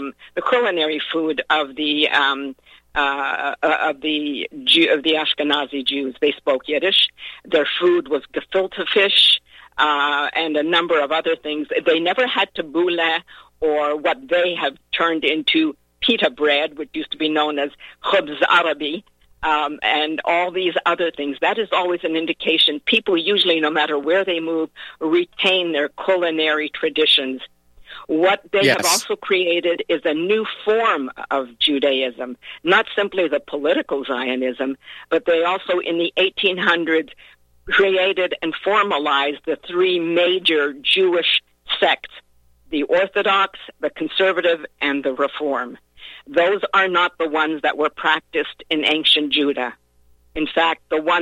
food of the Ashkenazi Jews. They spoke Yiddish. Their food was gefilte fish and a number of other things. They never had tabbouleh, or what they have turned into pita bread, which used to be known as khubz Arabi, and all these other things. That is always an indication. People usually, no matter where they move, retain their culinary traditions. What they have also created is a new form of Judaism, not simply the political Zionism, but they also in the 1800s created and formalized the three major Jewish sects, the Orthodox, the Conservative, and the Reform. Those are not the ones that were practiced in ancient Judah. In fact,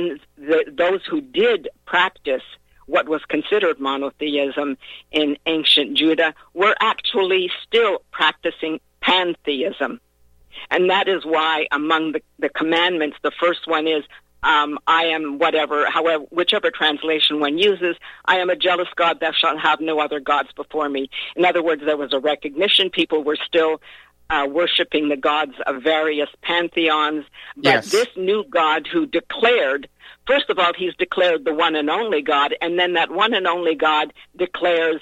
those who did practice what was considered monotheism in ancient Judah were actually still practicing pantheism. And that is why among the commandments, the first one is, I am whichever translation one uses, I am a jealous God, thou shalt have no other gods before me. In other words, there was a recognition. People were still worshiping the gods of various pantheons. But this new God who declared, first of all, he's declared the one and only God, and then that one and only God declares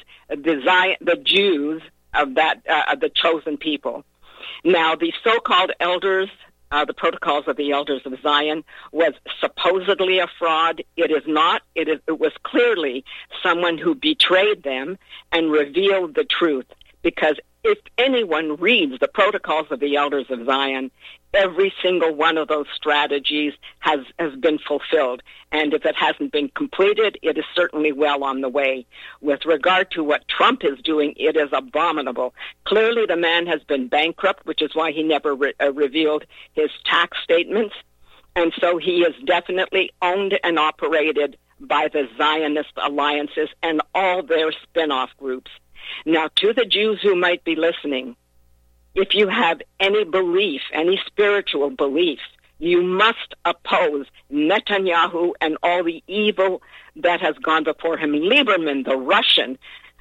the Jews of the chosen people. Now, the so-called elders, the Protocols of the Elders of Zion, was supposedly a fraud. It is not. It was clearly someone who betrayed them and revealed the truth, because if anyone reads the Protocols of the Elders of Zion, every single one of those strategies has been fulfilled. And if it hasn't been completed, it is certainly well on the way. With regard to what Trump is doing, it is abominable. Clearly, the man has been bankrupt, which is why he never revealed his tax statements. And so he is definitely owned and operated by the Zionist alliances and all their spin-off groups. Now, to the Jews who might be listening, if you have any belief, any spiritual belief, you must oppose Netanyahu and all the evil that has gone before him. Lieberman, the Russian,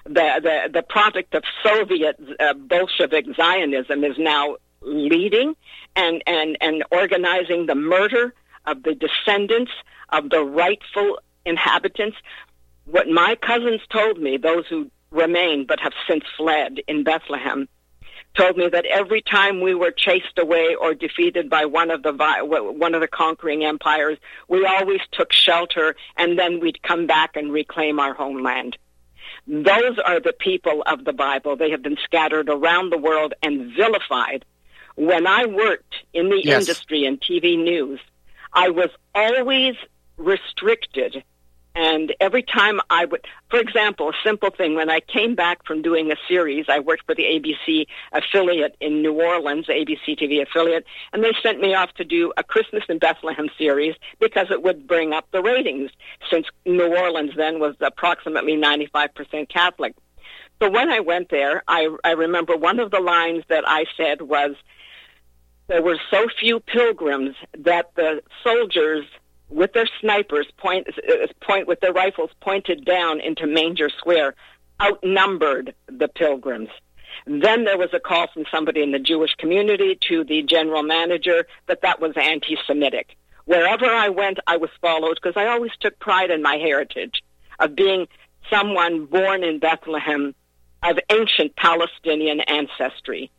the product of Soviet Bolshevik Zionism, is now leading and organizing the murder of the descendants of the rightful inhabitants. What my cousins told me, those who remain but have since fled in Bethlehem, told me that every time we were chased away or defeated by one of the conquering empires, we always took shelter, and then we'd come back and reclaim our homeland. Those are the people of the Bible. They have been scattered around the world and vilified. When I worked in the industry and TV news, I was always restricted. And every time I would, for example, a simple thing, when I came back from doing a series, I worked for the ABC affiliate in New Orleans, the ABC TV affiliate, and they sent me off to do a Christmas in Bethlehem series because it would bring up the ratings, since New Orleans then was approximately 95% Catholic. So when I went there, I remember one of the lines that I said was, there were so few pilgrims that the soldiers with their snipers point with their rifles pointed down into Manger Square, outnumbered the pilgrims. Then there was a call from somebody in the Jewish community to the general manager that was anti-Semitic. Wherever I went, I was followed because I always took pride in my heritage of being someone born in Bethlehem of ancient Palestinian ancestry.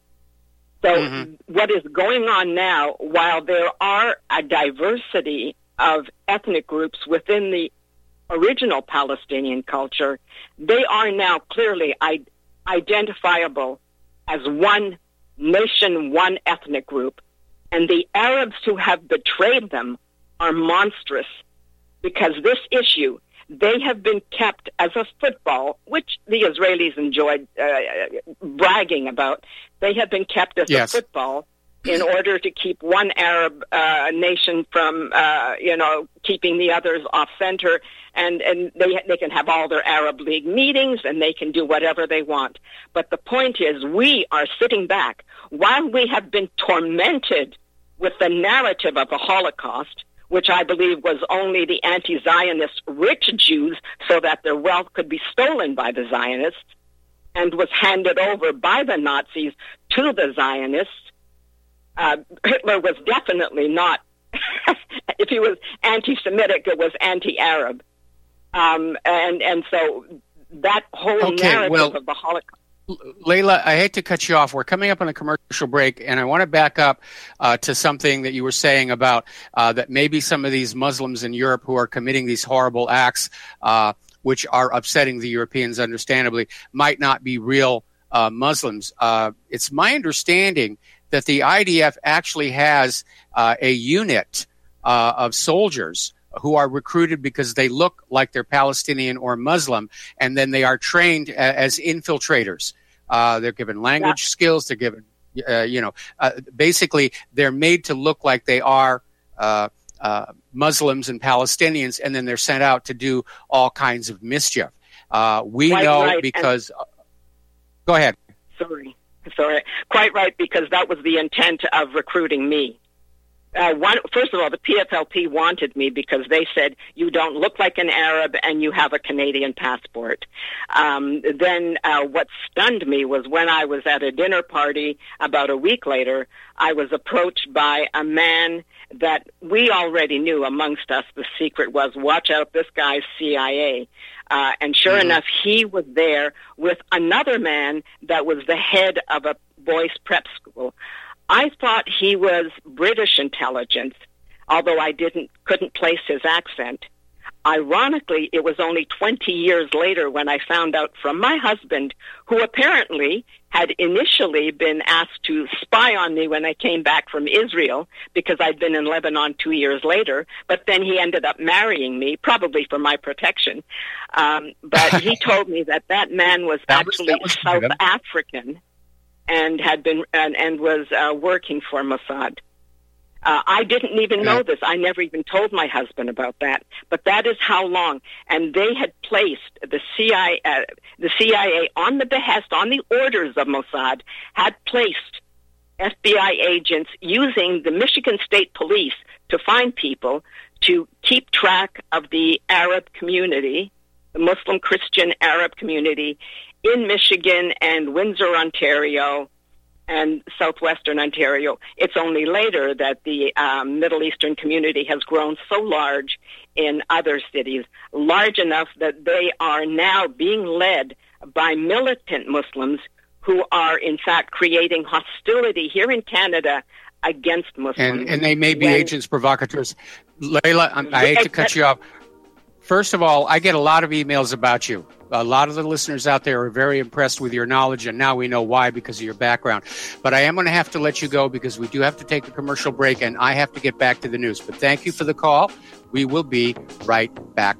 So what is going on now, while there are a diversity of ethnic groups within the original Palestinian culture, they are now clearly identifiable as one nation, one ethnic group. And the Arabs who have betrayed them are monstrous, because this issue, they have been kept as a football, which the Israelis enjoyed bragging about. They have been kept as a football in order to keep one Arab nation from, keeping the others off center, and they can have all their Arab League meetings, and they can do whatever they want. But the point is, we are sitting back while we have been tormented with the narrative of the Holocaust, which I believe was only the anti-Zionist rich Jews so that their wealth could be stolen by the Zionists, and was handed over by the Nazis to the Zionists. Hitler was definitely not, if he was anti-Semitic, it was anti-Arab. And so that whole narrative of the Holocaust. Leila, I hate to cut you off. We're coming up on a commercial break, and I want to back up to something that you were saying about that maybe some of these Muslims in Europe who are committing these horrible acts, which are upsetting the Europeans, understandably, might not be real Muslims. It's my understanding that the IDF actually has a unit of soldiers who are recruited because they look like they're Palestinian or Muslim, and then they are trained as infiltrators. They're given language skills. They're given, basically they're made to look like they are Muslims and Palestinians, and then they're sent out to do all kinds of mischief. We know because... Go ahead. Sorry. Quite right, because that was the intent of recruiting me. First of all, the PFLP wanted me because they said, you don't look like an Arab and you have a Canadian passport. Then what stunned me was when I was at a dinner party about a week later, I was approached by a man that we already knew amongst us. The secret was, watch out, this guy's CIA. And sure enough, he was there with another man that was the head of a boys' prep school. I thought he was British intelligence, although I couldn't place his accent. Ironically, it was only 20 years later when I found out from my husband, who apparently had initially been asked to spy on me when I came back from Israel, because I'd been in Lebanon 2 years later, but then he ended up marrying me, probably for my protection. But he told me that man was actually South African and had been and was working for Mossad. I didn't even know this. I never even told my husband about that. But that is how long. And they had placed the CIA on the behest, on the orders of Mossad, had placed FBI agents using the Michigan State Police to find people to keep track of the Arab community, the Muslim Christian Arab community in Michigan and Windsor, Ontario, and southwestern Ontario. It's only later that the Middle Eastern community has grown so large in other cities, large enough that they are now being led by militant Muslims who are, in fact, creating hostility here in Canada against Muslims. And they may be agents provocateurs. Leila, I hate to cut you off. First of all, I get a lot of emails about you. A lot of the listeners out there are very impressed with your knowledge, and now we know why, because of your background. But I am going to have to let you go because we do have to take a commercial break, and I have to get back to the news. But thank you for the call. We will be right back.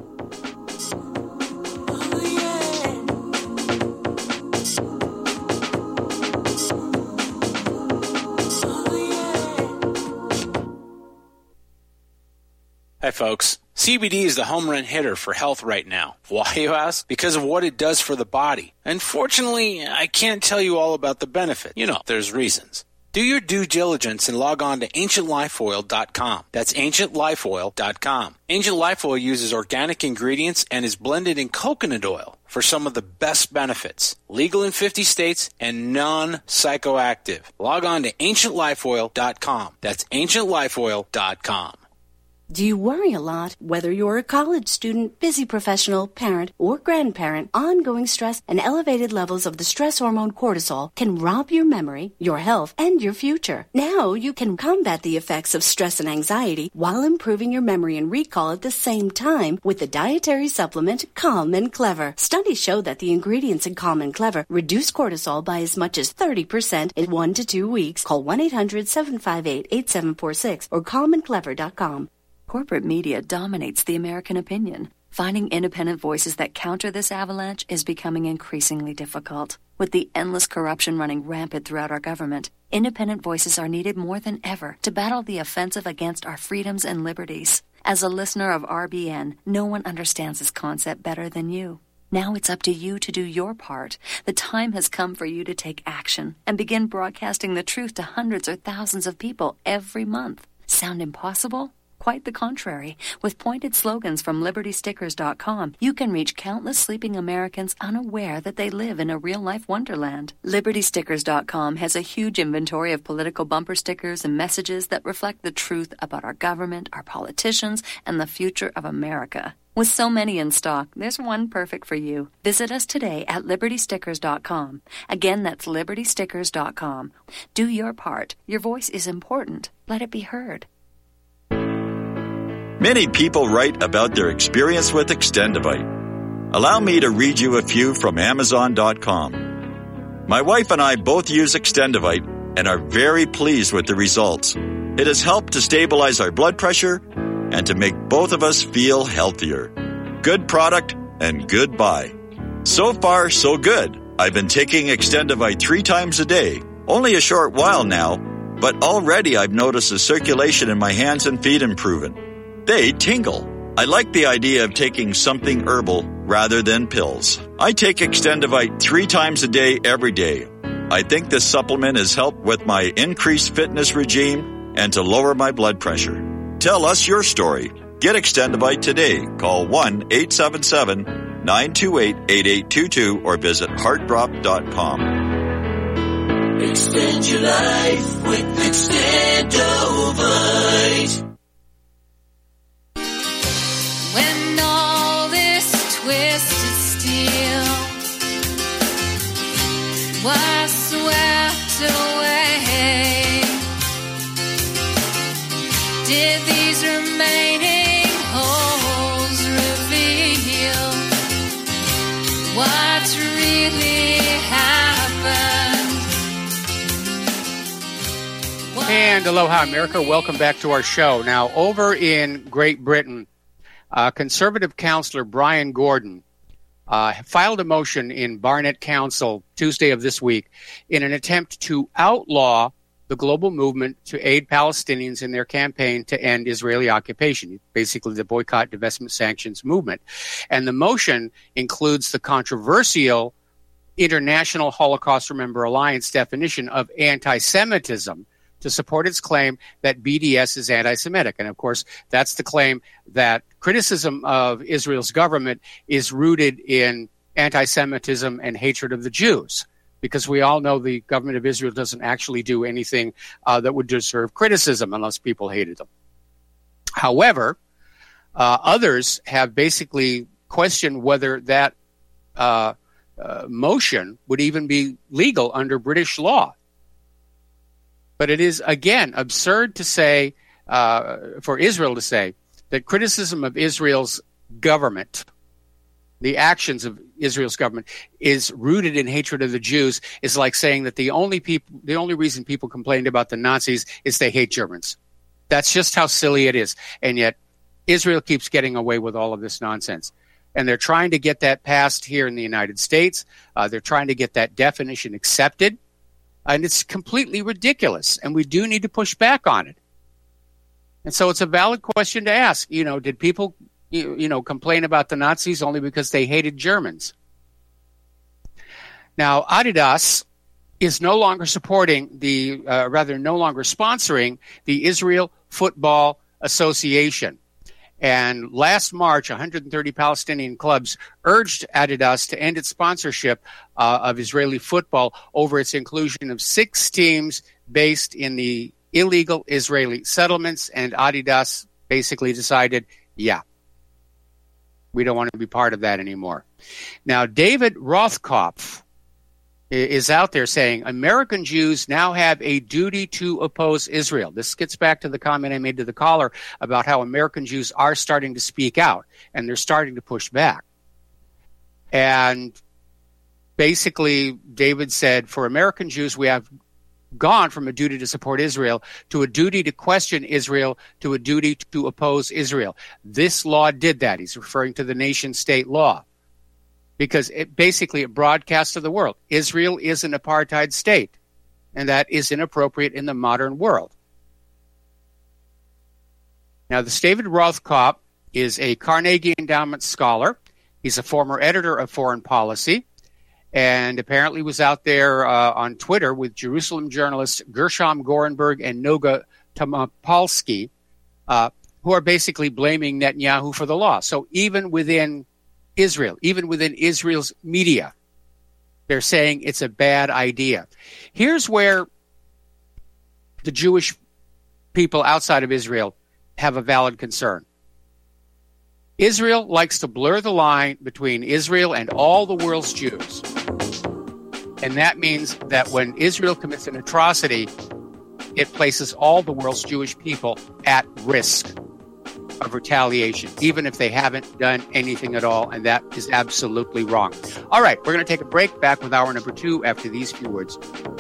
Hi, folks. CBD is the home run hitter for health right now. Why, you ask? Because of what it does for the body. Unfortunately, I can't tell you all about the benefit. You know, there's reasons. Do your due diligence and log on to AncientLifeOil.com. That's AncientLifeOil.com. Ancient Life Oil uses organic ingredients and is blended in coconut oil for some of the best benefits. Legal in 50 states and non-psychoactive. Log on to AncientLifeOil.com. That's AncientLifeOil.com. Do you worry a lot? Whether you're a college student, busy professional, parent, or grandparent, ongoing stress and elevated levels of the stress hormone cortisol can rob your memory, your health, and your future. Now you can combat the effects of stress and anxiety while improving your memory and recall at the same time with the dietary supplement Calm and Clever. Studies show that the ingredients in Calm and Clever reduce cortisol by as much as 30% in 1 to 2 weeks. Call 1-800-758-8746 or calmandclever.com. Corporate media dominates the American opinion. Finding independent voices that counter this avalanche is becoming increasingly difficult. With the endless corruption running rampant throughout our government, independent voices are needed more than ever to battle the offensive against our freedoms and liberties. As a listener of RBN, no one understands this concept better than you. Now it's up to you to do your part. The time has come for you to take action and begin broadcasting the truth to hundreds or thousands of people every month. Sound impossible? Quite the contrary. With pointed slogans from LibertyStickers.com, you can reach countless sleeping Americans unaware that they live in a real-life wonderland. LibertyStickers.com has a huge inventory of political bumper stickers and messages that reflect the truth about our government, our politicians, and the future of America. With so many in stock, there's one perfect for you. Visit us today at LibertyStickers.com. Again, that's LibertyStickers.com. Do your part. Your voice is important. Let it be heard. Many people write about their experience with Extendivite. Allow me to read you a few from Amazon.com. My wife and I both use Extendivite and are very pleased with the results. It has helped to stabilize our blood pressure and to make both of us feel healthier. Good product and good buy. So far, so good. I've been taking Extendivite 3 times a day. Only a short while now, but already I've noticed the circulation in my hands and feet improving. They tingle. I like the idea of taking something herbal rather than pills. I take Extendivite 3 times a day every day. I think this supplement has helped with my increased fitness regime and to lower my blood pressure. Tell us your story. Get Extendivite today. Call 1-877-928-8822 or visit heartdrop.com. Extend your life with Extendivite. When all this twisted steel was swept away, did these remaining holes reveal what really happened? And aloha, America. Welcome back to our show. Now, over in Great Britain, conservative counselor Brian Gordon filed a motion in Barnet Council Tuesday of this week in an attempt to outlaw the global movement to aid Palestinians in their campaign to end Israeli occupation, basically the boycott, divestment, sanctions movement. And the motion includes the controversial International Holocaust Remember Alliance definition of anti-Semitism to support its claim that BDS is anti-Semitic. And of course, that's the claim that criticism of Israel's government is rooted in anti-Semitism and hatred of the Jews, because we all know the government of Israel doesn't actually do anything that would deserve criticism unless people hated them. However, others have basically questioned whether that motion would even be legal under British law. But it is, again, absurd to say, for Israel to say, that criticism of Israel's government, the actions of Israel's government, is rooted in hatred of the Jews, is like saying that the only reason people complained about the Nazis is they hate Germans. That's just how silly it is. And yet Israel keeps getting away with all of this nonsense. And they're trying to get that passed here in the United States. They're trying to get that definition accepted. And it's completely ridiculous. And we do need to push back on it. And so it's a valid question to ask. Did people complain about the Nazis only because they hated Germans? Now, Adidas is no longer sponsoring the Israel Football Association. And last March, 130 Palestinian clubs urged Adidas to end its sponsorship of Israeli football over its inclusion of 6 teams based in the illegal Israeli settlements. And Adidas basically decided, we don't want to be part of that anymore. Now, David Rothkopf is out there saying American Jews now have a duty to oppose Israel. This gets back to the comment I made to the caller about how American Jews are starting to speak out and they're starting to push back. And basically, David said, for American Jews, we have gone from a duty to support Israel to a duty to question Israel to a duty to oppose Israel. This law did that. He's referring to the nation-state law, because it broadcasts to the world, Israel is an apartheid state, and that is inappropriate in the modern world. Now, this David Rothkopf is a Carnegie Endowment scholar. He's a former editor of Foreign Policy, and apparently was out there on Twitter with Jerusalem journalists Gershom Gorenberg and Noga Tomopolsky, who are basically blaming Netanyahu for the law. So even within Israel, even within Israel's media, they're saying it's a bad idea. Here's where the Jewish people outside of Israel have a valid concern. Israel likes to blur the line between Israel and all the world's Jews. And that means that when Israel commits an atrocity, it places all the world's Jewish people at risk of retaliation, even if they haven't done anything at all, and that is absolutely wrong. All right, we're going to take a break. Back with hour number 2 after these few words.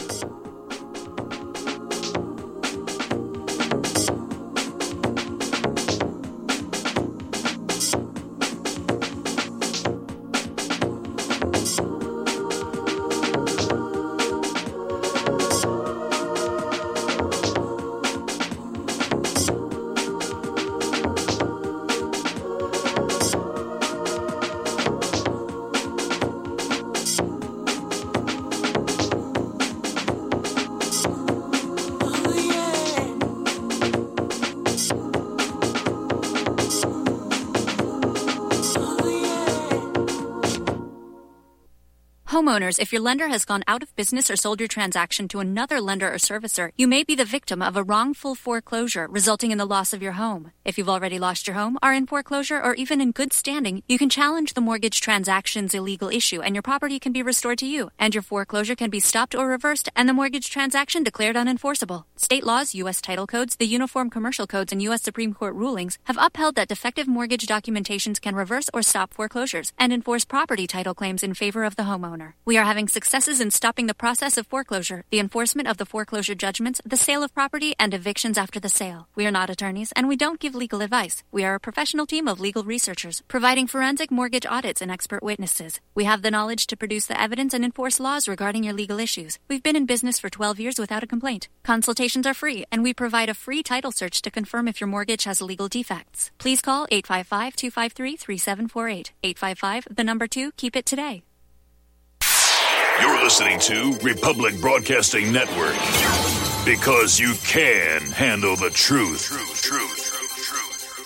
Homeowners, if your lender has gone out of business or sold your transaction to another lender or servicer, you may be the victim of a wrongful foreclosure, resulting in the loss of your home. If you've already lost your home, are in foreclosure, or even in good standing, you can challenge the mortgage transaction's illegal issue, and your property can be restored to you, and your foreclosure can be stopped or reversed, and the mortgage transaction declared unenforceable. State laws, U.S. title codes, the Uniform Commercial Codes, and U.S. Supreme Court rulings have upheld that defective mortgage documentations can reverse or stop foreclosures and enforce property title claims in favor of the homeowner. We are having successes in stopping the process of foreclosure, the enforcement of the foreclosure judgments, the sale of property, and evictions after the sale. We are not attorneys, and we don't give legal advice. We are a professional team of legal researchers, providing forensic mortgage audits and expert witnesses. We have the knowledge to produce the evidence and enforce laws regarding your legal issues. We've been in business for 12 years without a complaint. Consultations are free, and we provide a free title search to confirm if your mortgage has legal defects. Please call 855-253-3748. 855, the number 2, keep it today. You're listening to Republic Broadcasting Network. Because you can handle the truth.